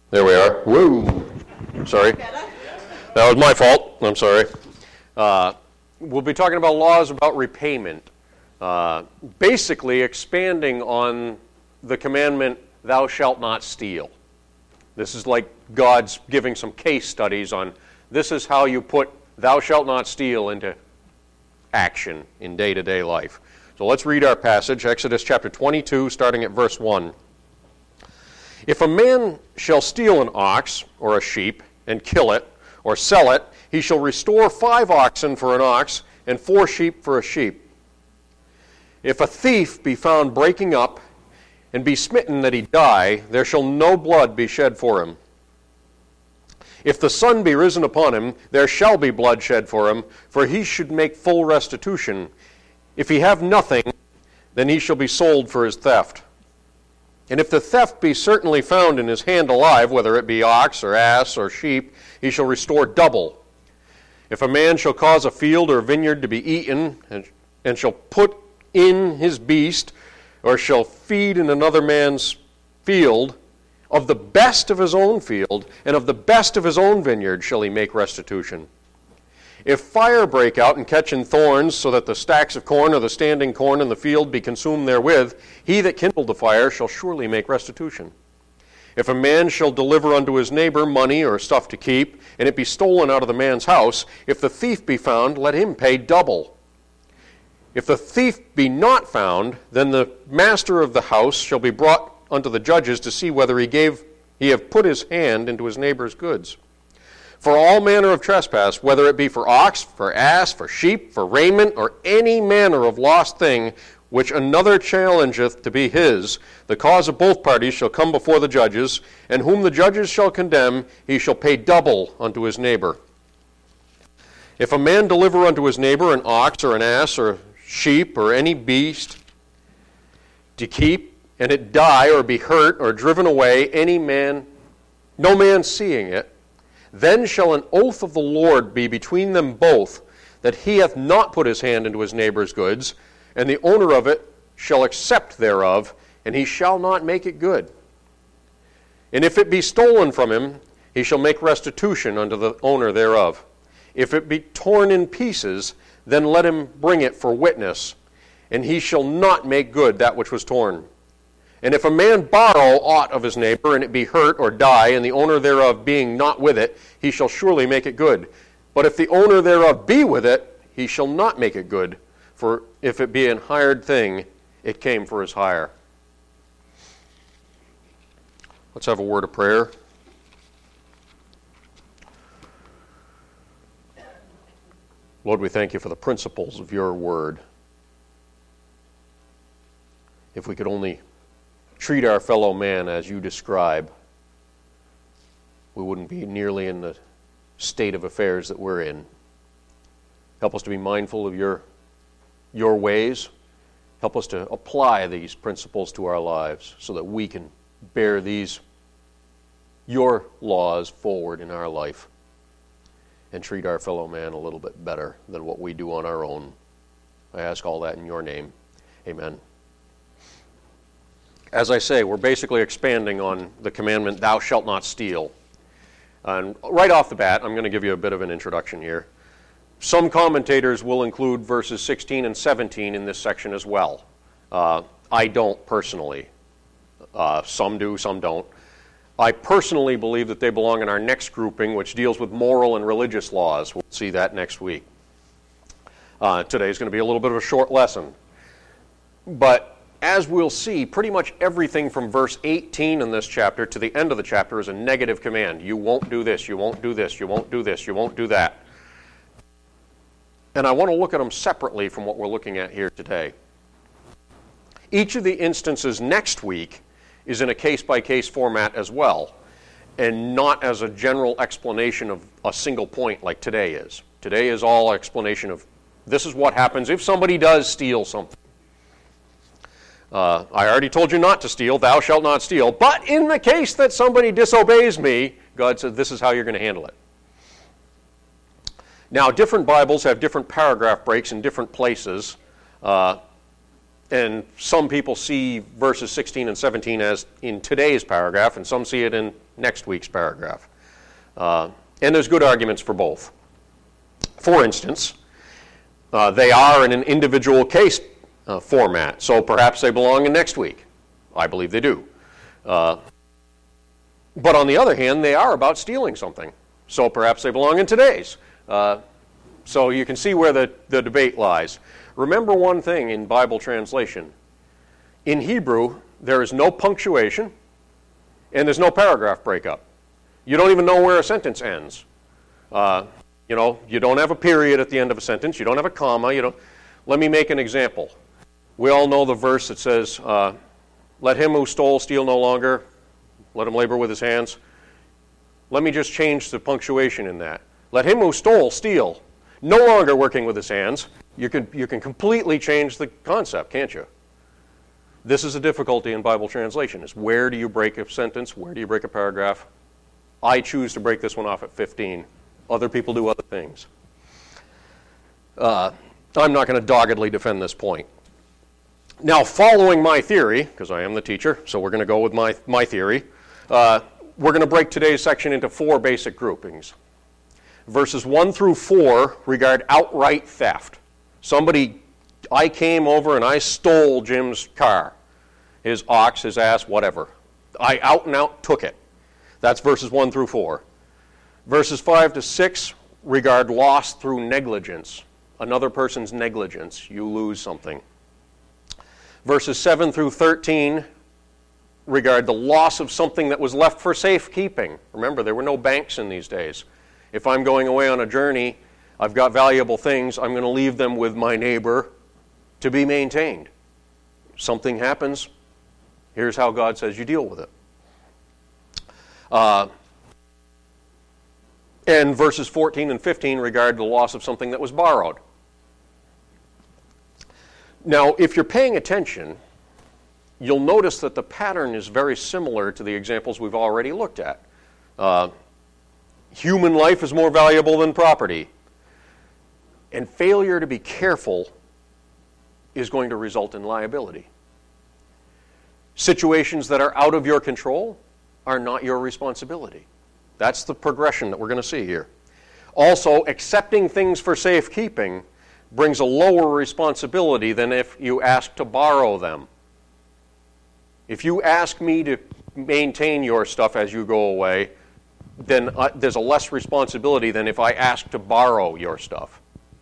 There we are. Woo! Sorry. That was my fault. I'm sorry. We'll be talking about laws about repayment. Basically expanding on the commandment, thou shalt not steal. This is like God's giving some case studies on this is how you put thou shalt not steal into action in day-to-day life. So let's read our passage, Exodus chapter 22, starting at verse 1. If a man shall steal an ox or a sheep and kill it or sell it, he shall restore 5 oxen for an ox and 4 sheep for a sheep. If a thief be found breaking up and be smitten that he die, there shall no blood be shed for him. If the sun be risen upon him, there shall be blood shed for him, for he should make full restitution. If he have nothing, then he shall be sold for his theft. And if the theft be certainly found in his hand alive, whether it be ox or ass or sheep, he shall restore double. If a man shall cause a field or vineyard to be eaten, and shall put in his beast, or shall feed in another man's field, of the best of his own field, and of the best of his own vineyard shall he make restitution. If fire break out and catch in thorns, so that the stacks of corn or the standing corn in the field be consumed therewith, he that kindled the fire shall surely make restitution. If a man shall deliver unto his neighbor money or stuff to keep, and it be stolen out of the man's house, if the thief be found, let him pay double. If the thief be not found, then the master of the house shall be brought unto the judges to see whether he have put his hand into his neighbor's goods. For all manner of trespass, whether it be for ox, for ass, for sheep, for raiment, or any manner of lost thing, which another challengeth to be his, the cause of both parties shall come before the judges, and whom the judges shall condemn, he shall pay double unto his neighbor. If a man deliver unto his neighbor an ox or an ass or sheep or any beast to keep, and it die or be hurt or driven away, no man seeing it, then shall an oath of the Lord be between them both, that he hath not put his hand into his neighbor's goods, and the owner of it shall accept thereof, and he shall not make it good. And if it be stolen from him, he shall make restitution unto the owner thereof. If it be torn in pieces, then let him bring it for witness, and he shall not make good that which was torn. And if a man borrow aught of his neighbor, and it be hurt or die, and the owner thereof being not with it, he shall surely make it good. But if the owner thereof be with it, he shall not make it good. For if it be an hired thing, it came for his hire. Let's have a word of prayer. Lord, we thank you for the principles of your word. If we could only treat our fellow man as you describe, we wouldn't be nearly in the state of affairs that we're in. Help us to be mindful of your ways. Help us to apply these principles to our lives so that we can bear your laws forward in our life and treat our fellow man a little bit better than what we do on our own. I ask all that in your name. Amen. As I say, we're basically expanding on the commandment, thou shalt not steal. And right off the bat, I'm going to give you a bit of an introduction here. Some commentators will include verses 16 and 17 in this section as well. I don't personally. Some do, some don't. I personally believe that they belong in our next grouping, which deals with moral and religious laws. We'll see that next week. Today is going to be a little bit of a short lesson. But as we'll see, pretty much everything from verse 18 in this chapter to the end of the chapter is a negative command. You won't do this, you won't do this, you won't do this, you won't do that. And I want to look at them separately from what we're looking at here today. Each of the instances next week is in a case-by-case format as well, and not as a general explanation of a single point like today is. Today is all explanation of this is what happens if somebody does steal something. I already told you not to steal, thou shalt not steal, but in the case that somebody disobeys me, God said this is how you're going to handle it. Now, different Bibles have different paragraph breaks in different places. And some people see verses 16 and 17 as in today's paragraph, and some see it in next week's paragraph. And there's good arguments for both. For instance, they are in an individual case format, so perhaps they belong in next week. I believe they do. But on the other hand, they are about stealing something, so perhaps they belong in today's. So you can see where the debate lies. Remember one thing in Bible translation. In Hebrew, there is no punctuation, and there's no paragraph breakup. You don't even know where a sentence ends. You don't have a period at the end of a sentence. You don't have a comma. Let me make an example. We all know the verse that says, let him who stole steal no longer. Let him labor with his hands. Let me just change the punctuation in that. Let him who stole steal. No longer working with his hands. You can completely change the concept, can't you? This is a difficulty in Bible translation, is where do you break a sentence? Where do you break a paragraph? I choose to break this one off at 15. Other people do other things. I'm not going to doggedly defend this point. Now, following my theory, because I am the teacher, so we're going to go with my theory, we're going to break today's section into 4 basic groupings. Verses 1 through 4 regard outright theft. I came over and I stole Jim's car, his ox, his ass, whatever. I out and out took it. That's verses 1 through 4. Verses 5 to 6 regard loss through negligence. Another person's negligence. You lose something. Verses 7 through 13 regard the loss of something that was left for safekeeping. Remember, there were no banks in these days. If I'm going away on a journey, I've got valuable things, I'm going to leave them with my neighbor to be maintained. Something happens, here's how God says you deal with it. And verses 14 and 15 regard the loss of something that was borrowed. Now, if you're paying attention, you'll notice that the pattern is very similar to the examples we've already looked at. Human life is more valuable than property. And failure to be careful is going to result in liability. Situations that are out of your control are not your responsibility. That's the progression that we're going to see here. Also, accepting things for safekeeping brings a lower responsibility than if you ask to borrow them. If you ask me to maintain your stuff as you go away, then there's a less responsibility than if I ask to borrow your stuff.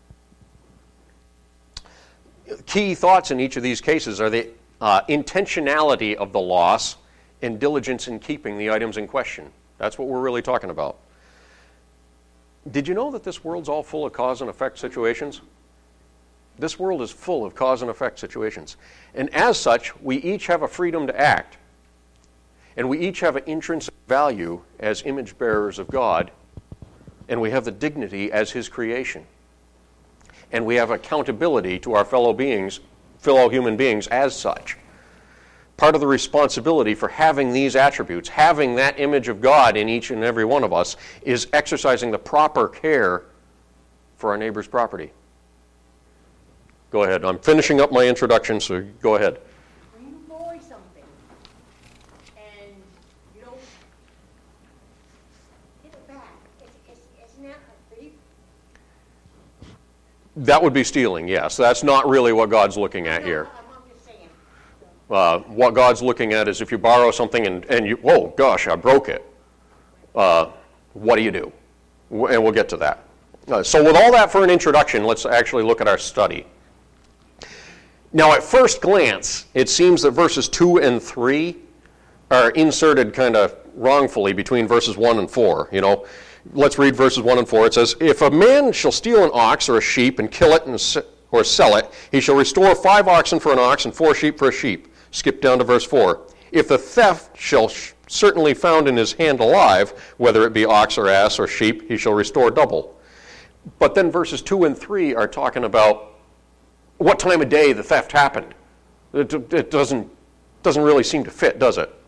Key thoughts in each of these cases are the intentionality of the loss and diligence in keeping the items in question. That's what we're really talking about. Did you know that this world's all full of cause and effect situations? This world is full of cause and effect situations. And as such, we each have a freedom to act. And we each have an intrinsic value as image bearers of God. And we have the dignity as His creation. And we have accountability to our fellow human beings as such. Part of the responsibility for having these attributes, having that image of God in each and every one of us, is exercising the proper care for our neighbor's property. Go ahead. I'm finishing up my introduction, so go ahead. When you buy something and you don't give it back, isn't that a thief? That would be stealing, yes. That's not really what God's looking at here. I'm just saying. What God's looking at is if you borrow something and you, whoa, gosh, I broke it. What do you do? And we'll get to that. So with all that for an introduction, let's actually look at our study. Now, at first glance, it seems that verses 2 and 3 are inserted kind of wrongfully between verses 1 and 4. Let's read verses 1 and 4. It says, "If a man shall steal an ox or a sheep and kill it or sell it, he shall restore 5 oxen for an ox and 4 sheep for a sheep." Skip down to verse 4. "If the theft shall certainly found in his hand alive, whether it be ox or ass or sheep, he shall restore double." But then verses 2 and 3 are talking about what time of day the theft happened. It doesn't really seem to fit, does it?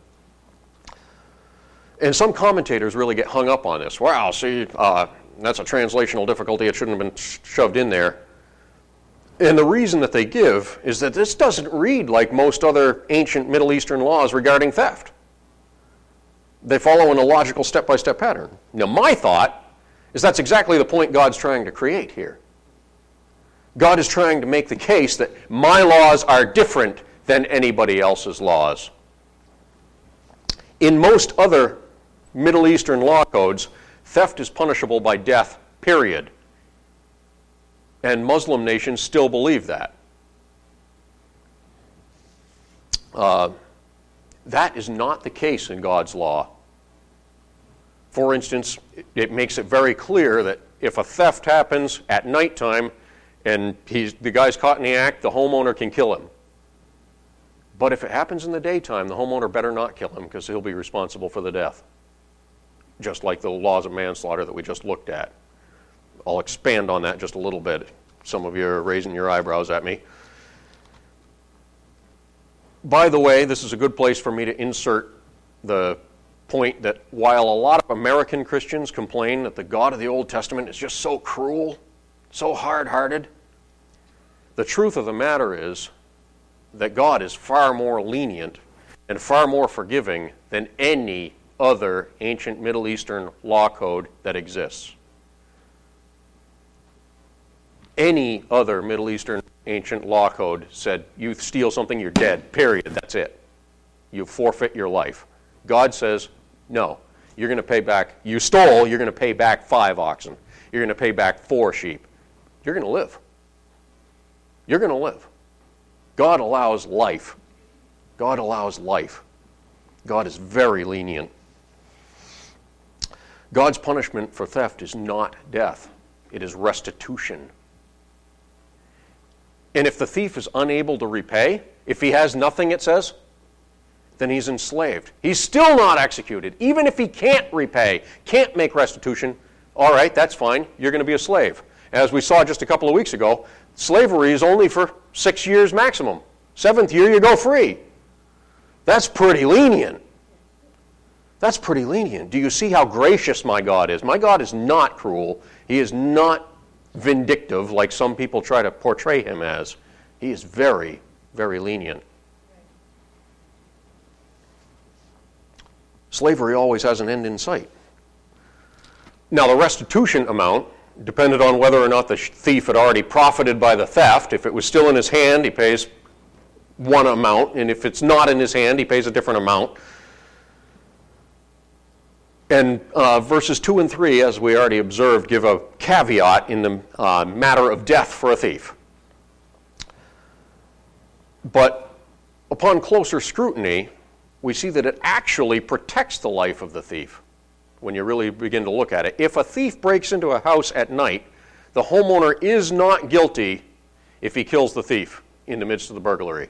And some commentators really get hung up on this. Wow, see, that's a translational difficulty. It shouldn't have been shoved in there. And the reason that they give is that this doesn't read like most other ancient Middle Eastern laws regarding theft. They follow in a logical step-by-step pattern. Now, my thought is that's exactly the point God's trying to create here. God is trying to make the case that my laws are different than anybody else's laws. In most other Middle Eastern law codes, theft is punishable by death, period. And Muslim nations still believe that. That is not the case in God's law. For instance, it makes it very clear that if a theft happens at nighttime and the guy's caught in the act, the homeowner can kill him. But if it happens in the daytime, the homeowner better not kill him because he'll be responsible for the death. Just like the laws of manslaughter that we just looked at. I'll expand on that just a little bit. Some of you are raising your eyebrows at me. By the way, this is a good place for me to insert the point that while a lot of American Christians complain that the God of the Old Testament is just so cruel, so hard-hearted, the truth of the matter is that God is far more lenient and far more forgiving than any other ancient Middle Eastern law code that exists. Any other Middle Eastern ancient law code said, you steal something, you're dead, period, that's it. You forfeit your life. God says, no, you're going to pay back, you stole, you're going to pay back 5 oxen. You're going to pay back 4 sheep. You're going to live. You're going to live. God allows life. God allows life. God is very lenient. God's punishment for theft is not death. It is restitution. And if the thief is unable to repay, if he has nothing, it says, then he's enslaved. He's still not executed. Even if he can't repay, can't make restitution, all right, that's fine. You're going to be a slave. As we saw just a couple of weeks ago, slavery is only for 6 years maximum. 7th year, you go free. That's pretty lenient. That's pretty lenient. Do you see how gracious my God is? My God is not cruel. He is not vindictive like some people try to portray him as. He is very, very lenient. Slavery always has an end in sight. Now, the restitution amount depended on whether or not the thief had already profited by the theft. If it was still in his hand, he pays one amount, and if it's not in his hand, he pays a different amount. And verses 2 and 3, as we already observed, give a caveat in the matter of death for a thief. But upon closer scrutiny, we see that it actually protects the life of the thief when you really begin to look at it. If a thief breaks into a house at night, the homeowner is not guilty if he kills the thief in the midst of the burglary.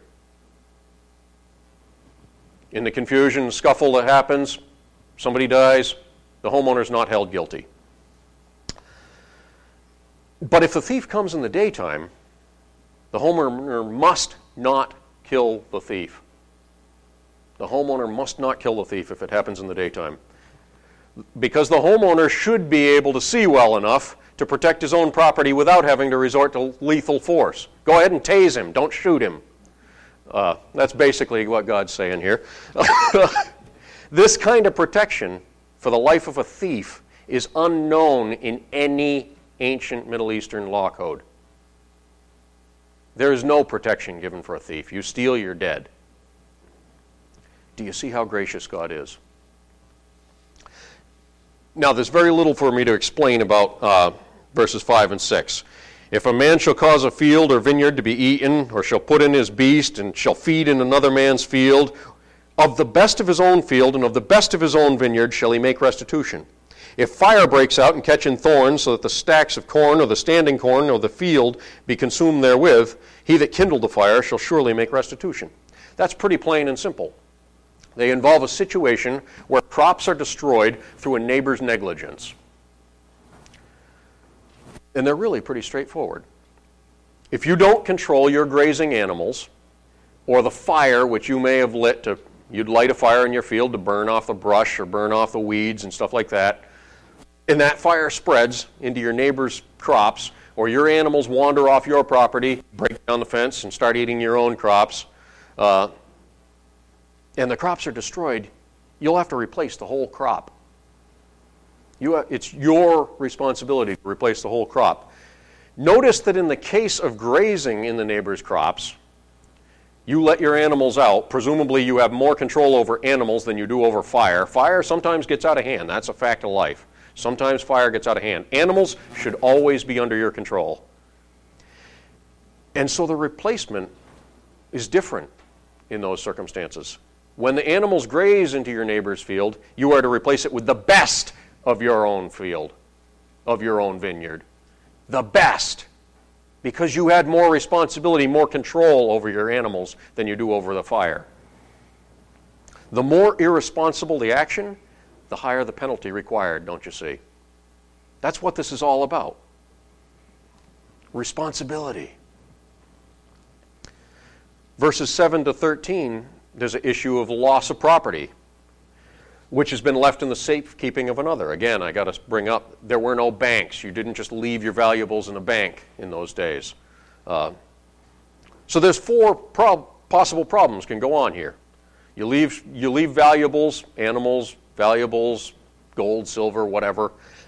In the confusion, scuffle that happens, somebody dies, the homeowner is not held guilty. But if the thief comes in the daytime, the homeowner must not kill the thief. The homeowner must not kill the thief if it happens in the daytime. Because the homeowner should be able to see well enough to protect his own property without having to resort to lethal force. Go ahead and tase him. Don't shoot him. That's basically what God's saying here. This kind of protection for the life of a thief is unknown in any ancient Middle Eastern law code. There is no protection given for a thief. You steal, you're dead. Do you see how gracious God is? Now, there's very little for me to explain about verses 5 and 6. If a man shall cause a field or vineyard to be eaten, or shall put in his beast, and shall feed in another man's field, of the best of his own field and of the best of his own vineyard shall he make restitution. If fire breaks out and catch in thorns, so that the stacks of corn or the standing corn or the field be consumed therewith, he that kindled the fire shall surely make restitution. That's pretty plain and simple. They involve a situation where crops are destroyed through a neighbor's negligence. And they're really pretty straightforward. If you don't control your grazing animals, or the fire which you may have lit you'd light a fire in your field to burn off the brush or burn off the weeds and stuff like that, and that fire spreads into your neighbor's crops, or your animals wander off your property, break down the fence, and start eating your own crops, and the crops are destroyed, you'll have to replace the whole crop. It's your responsibility to replace the whole crop. Notice that in the case of grazing in the neighbor's crops, you let your animals out. Presumably you have more control over animals than you do over fire. Fire sometimes gets out of hand. That's a fact of life. Sometimes fire gets out of hand. Animals should always be under your control. And so the replacement is different in those circumstances. When the animals graze into your neighbor's field, you are to replace it with the best of your own field, of your own vineyard. The best. Because you had more responsibility, more control over your animals than you do over the fire. The more irresponsible the action, the higher the penalty required, don't you see? That's what this is all about. Responsibility. Verses 7 to 13, there's an issue of loss of property, which has been left in the safekeeping of another. Again, I got to bring up, there were no banks. You didn't just leave your valuables in a bank in those days. So there's four possible problems can go on here. You leave valuables, animals, valuables, gold, silver, whatever.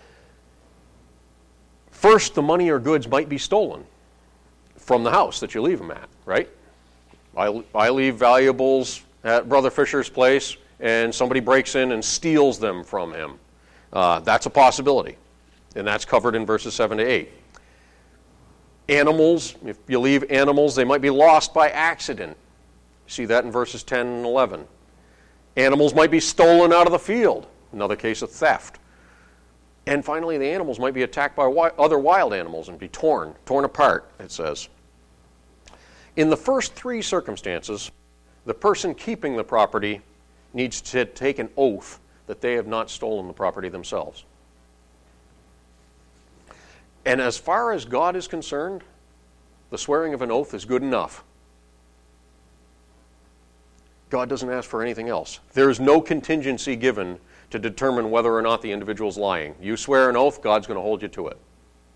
First, the money or goods might be stolen from the house that you leave them at, right? I leave valuables at Brother Fisher's place, and somebody breaks in and steals them from him. That's a possibility, and that's covered in verses 7 to 8. Animals, if you leave animals, they might be lost by accident. See that in verses 10 and 11. Animals might be stolen out of the field, another case of theft. And finally, the animals might be attacked by other wild animals and be torn apart, it says. In the first three circumstances, the person keeping the property needs to take an oath that they have not stolen the property themselves. And as far as God is concerned, the swearing of an oath is good enough. God doesn't ask for anything else. There is no contingency given to determine whether or not the individual is lying. You swear an oath, God's going to hold you to it.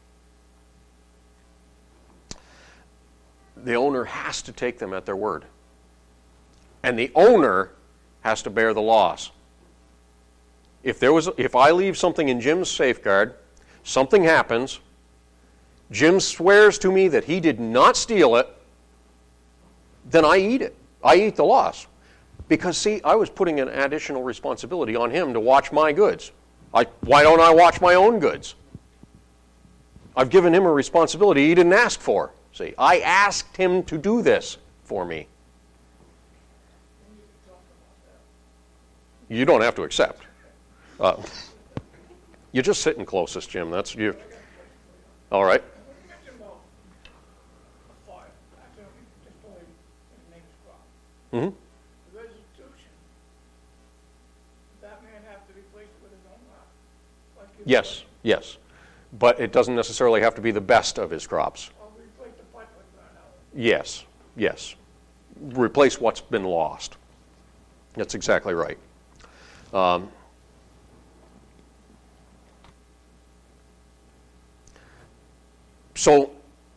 The owner has to take them at their word. And the owner has to bear the loss. If I leave something in Jim's safeguard, something happens, Jim swears to me that he did not steal it, then I eat it. I eat the loss. Because, see, I was putting an additional responsibility on him to watch my goods. Why don't I watch my own goods? I've given him a responsibility he didn't ask for. See, I asked him to do this for me. You don't have to accept. You're just sitting closest, Jim. That's you. All right. Mm-hmm. The restitution, that man have to replace it with his own lot. Yes, yes. But it doesn't necessarily have to be the best of his crops. Or replace the part with burn out. Yes, yes. Replace what's been lost. That's exactly right. So,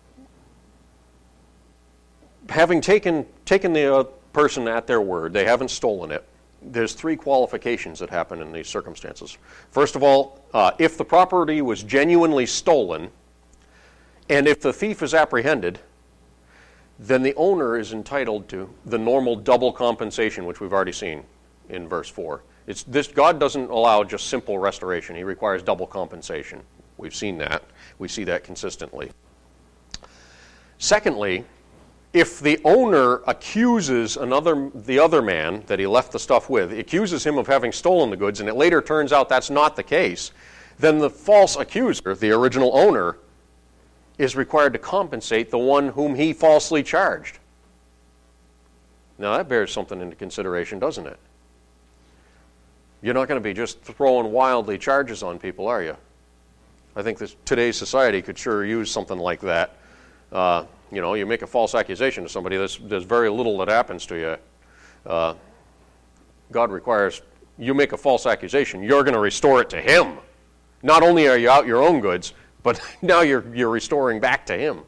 having taken the person at their word, they haven't stolen it, there's three qualifications that happen in these circumstances. First of all, if the property was genuinely stolen, and if the thief is apprehended, then the owner is entitled to the normal double compensation, which we've already seen in verse 4. God doesn't allow just simple restoration. He requires double compensation. We've seen that. We see that consistently. Secondly, if the owner accuses the other man that he left the stuff with, accuses him of having stolen the goods, and it later turns out that's not the case, then the false accuser, the original owner, is required to compensate the one whom he falsely charged. Now that bears something into consideration, doesn't it? You're not going to be just throwing wildly charges on people, are you? I think today's society could sure use something like that. You make a false accusation to somebody, there's very little that happens to you. God requires you make a false accusation, you're going to restore it to him. Not only are you out your own goods, but now you're restoring back to him.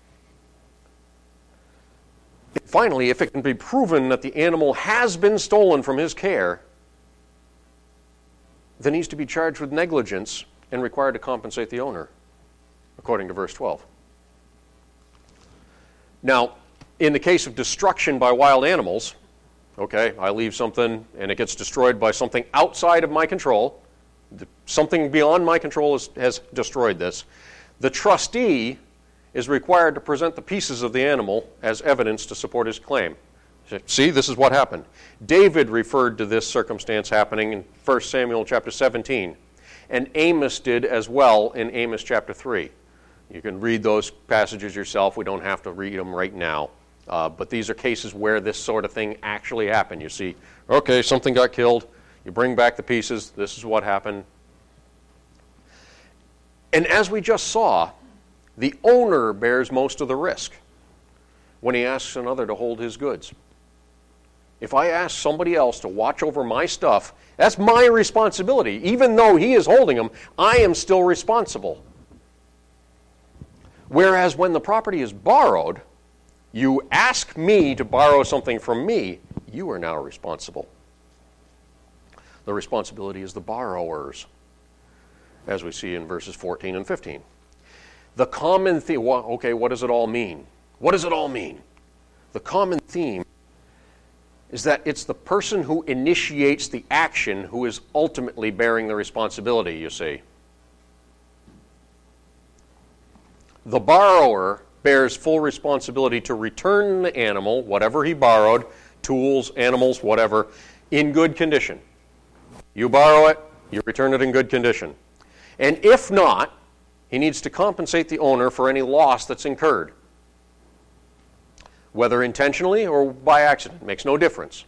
Finally, if it can be proven that the animal has been stolen from his care, then he's to be charged with negligence and required to compensate the owner, according to verse 12. Now, in the case of destruction by wild animals, okay, I leave something and it gets destroyed by something outside of my control, something beyond my control has destroyed this, the trustee is required to present the pieces of the animal as evidence to support his claim. See, this is what happened. David referred to this circumstance happening in 1 Samuel chapter 17, and Amos did as well in Amos chapter 3. You can read those passages yourself. We don't have to read them right now. But these are cases where this sort of thing actually happened. You see, okay, something got killed. You bring back the pieces. This is what happened. And as we just saw, the owner bears most of the risk when he asks another to hold his goods. If I ask somebody else to watch over my stuff, that's my responsibility. Even though he is holding them, I am still responsible. Whereas when the property is borrowed, you ask me to borrow something from me, you are now responsible. The responsibility is the borrower's, as we see in verses 14 and 15. The common theme, okay, what does it all mean? What does it all mean? The common theme is that it's the person who initiates the action who is ultimately bearing the responsibility, you see. The borrower bears full responsibility to return the animal, whatever he borrowed, tools, animals, whatever, in good condition. You borrow it, you return it in good condition. And if not, he needs to compensate the owner for any loss that's incurred. Whether intentionally or by accident, makes no difference.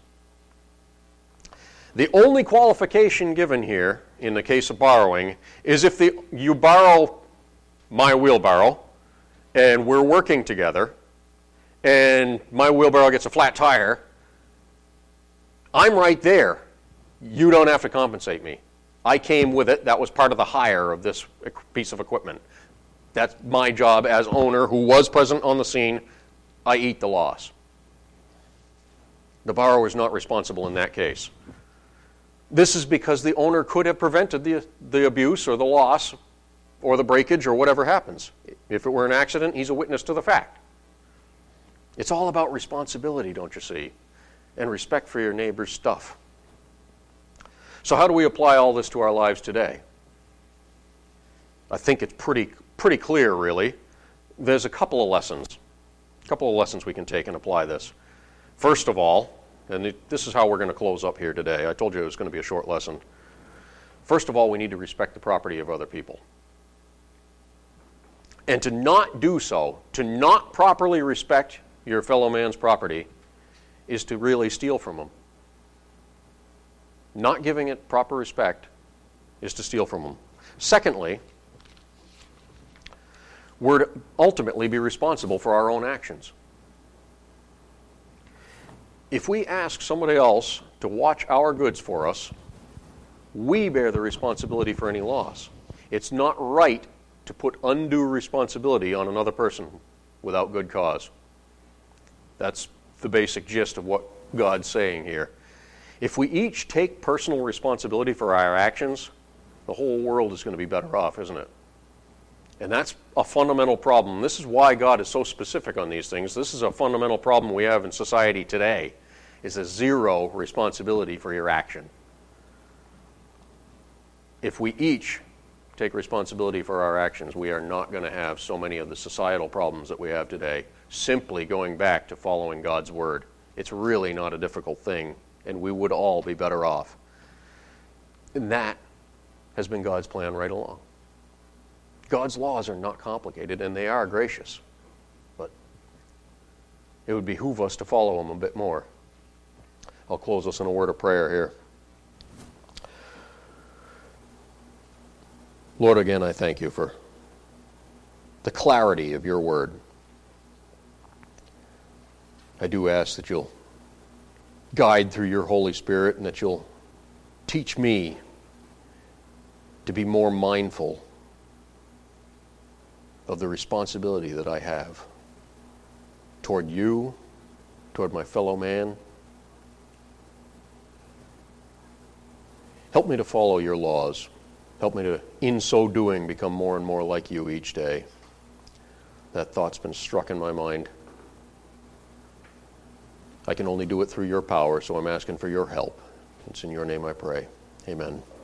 The only qualification given here, in the case of borrowing, is if you borrow my wheelbarrow, and we're working together, and my wheelbarrow gets a flat tire, I'm right there. You don't have to compensate me. I came with it. That was part of the hire of this piece of equipment. That's my job as owner who was present on the scene. I eat the loss. The borrower is not responsible in that case. This is because the owner could have prevented the abuse or the loss or the breakage or whatever happens. If it were an accident, he's a witness to the fact. It's all about responsibility, don't you see? And respect for your neighbor's stuff. So how do we apply all this to our lives today? I think it's pretty clear, really. There's a couple of lessons we can take and apply this. First of all, and this is how we're going to close up here today. I told you it was going to be a short lesson. First of all, we need to respect the property of other people. And to not do so, to not properly respect your fellow man's property, is to really steal from him. Not giving it proper respect is to steal from them. Secondly, we're to ultimately be responsible for our own actions. If we ask somebody else to watch our goods for us, we bear the responsibility for any loss. It's not right to put undue responsibility on another person without good cause. That's the basic gist of what God's saying here. If we each take personal responsibility for our actions, the whole world is going to be better off, isn't it? And that's a fundamental problem. This is why God is so specific on these things. This is a fundamental problem we have in society today, is a zero responsibility for your action. If we each take responsibility for our actions, we are not going to have so many of the societal problems that we have today, simply going back to following God's word. It's really not a difficult thing, and we would all be better off. And that has been God's plan right along. God's laws are not complicated, and they are gracious. But it would behoove us to follow them a bit more. I'll close us in a word of prayer here. Lord, again, I thank you for the clarity of your word. I do ask that you'll guide through your Holy Spirit and that you'll teach me to be more mindful of the responsibility that I have toward you, toward my fellow man. Help me to follow your laws. Help me to, in so doing, become more and more like you each day. That thought's been struck in my mind. I can only do it through your power, so I'm asking for your help. It's in your name I pray. Amen.